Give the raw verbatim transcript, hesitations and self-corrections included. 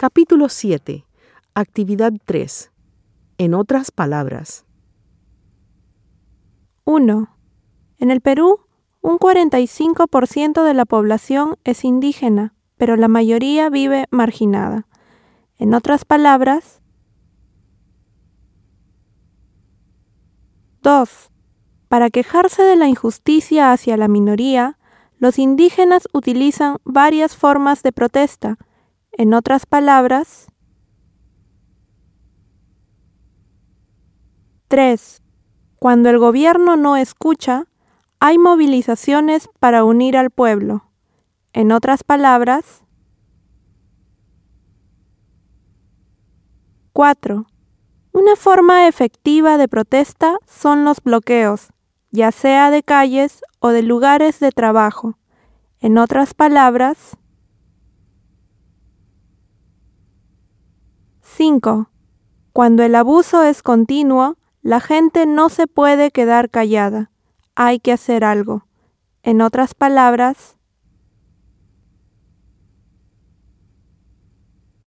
Capítulo siete. Actividad tres. En otras palabras. uno. En el Perú, un cuarenta y cinco por ciento de la población es indígena, pero la mayoría vive marginada. En otras palabras. dos. Para quejarse de la injusticia hacia la minoría, los indígenas utilizan varias formas de protesta. En otras palabras. tres. Cuando el gobierno no escucha, hay movilizaciones para unir al pueblo. En otras palabras. cuatro. Una forma efectiva de protesta son los bloqueos, ya sea de calles o de lugares de trabajo. En otras palabras. cinco. Cuando el abuso es continuo, la gente no se puede quedar callada. Hay que hacer algo. En otras palabras.